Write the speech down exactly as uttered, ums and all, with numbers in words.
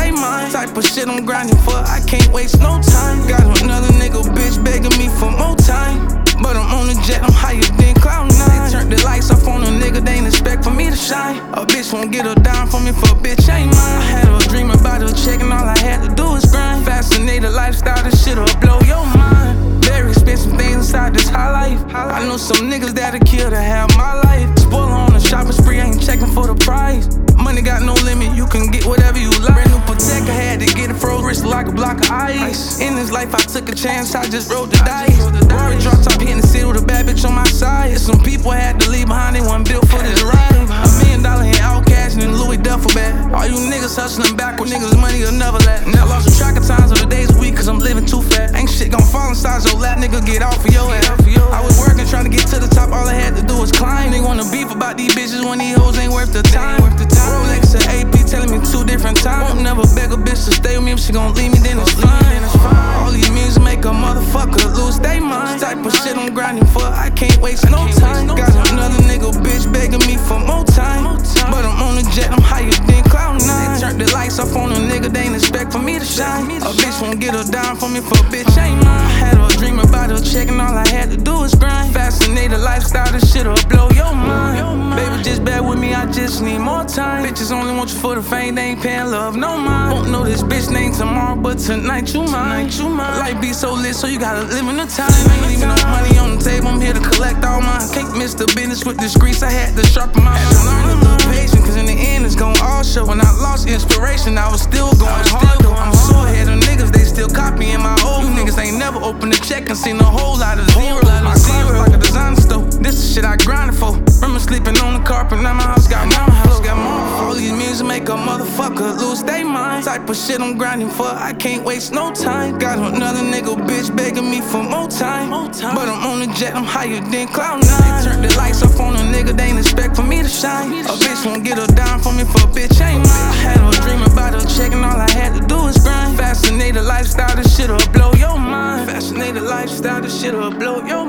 they mine. Type of shit I'm grinding for, I can't waste no time. Got another nigga bitch begging me for more time, but I'm on the jet, I'm higher than cloud nine. They turned the lights off on a nigga, they ain't expect for me to shine. A bitch won't get a dime from me for a bitch ain't mine. I had a dream about a check and all I had to do was grind. Fascinated lifestyle, this shit'll blow your mind. Very expensive things inside this high life. I know some niggas that'll kill to have my life. Spoiler on a shopping spree, I ain't checking for the price. Money got no limit, you can get whatever you like. Brand new Patek, I had to get it froze, wrist like a block of ice. In this life I took a chance, I just rolled the dice. Rory drop top, hitting the city with a bad bitch on my side. Some people I had to leave behind, they wasn't built for this ride. A million dollar in all cash and in Louis duffel bag. All you niggas hustling backward, niggas money will never last. I lost the track of times of the days a week, cause I'm living too fast. Ain't shit gon' fall inside your lap, nigga, get off of your ass. I was working, trying to get to the top, all I had to do was climb. They wanna beef about these bitches when these hoes ain't worth the time. Rolex and A P telling me two different times. Won't never beg a bitch to stay with me, if she gon' leave me, then it's fine. All these music make a motherfucker lose they mind. Type of shit I'm grinding for, I can't waste no time. Got another nigga bitch begging me for more time, but I'm on the jet, I'm higher than cloud nine. They turned the lights off on a nigga, they ain't expect for me to shine. A bitch won't get a dime from me for a bitch ain't mine. I had a dream about a check and all I had to do was grind. Fascinated lifestyle, this shit'll blow your mind. Baby, just bear with me, I just need more time. Bitches only want you for the fame, they ain't paying love, no mind. Won't know this bitch name tomorrow, but tonight you mine. Life be so lit, so you gotta live in the time. Ain't leaving no money on the table, I'm here to collect all mine. Can't miss the business with this grease, I had to sharpen my mind. Learn to be patient, cause in the end it's gon' all show. When I lost inspiration, I was still going hard though. I'm so ahead of niggas, they still copying my old. You niggas ain't never opened a check and seen a whole lot of zero. My closet like a designer store, this the shit I grinded for. Remember sleeping on the carpet, now my house got more house got more. All these music make a motherfucker lose they mind. Type of shit I'm grinding for, I can't waste no time. Got another nigga bitch begging me for more time, but I'm on the jet, I'm higher than cloud nine. They turned the lights off on a nigga, they ain't expect for me to shine. A bitch won't get a dime from me for a bitch ain't mine. I had a dream about a check and all I had to do was grind. Fascinated lifestyle, this shit'll blow your mind. Fascinated lifestyle, this shit'll blow your mind.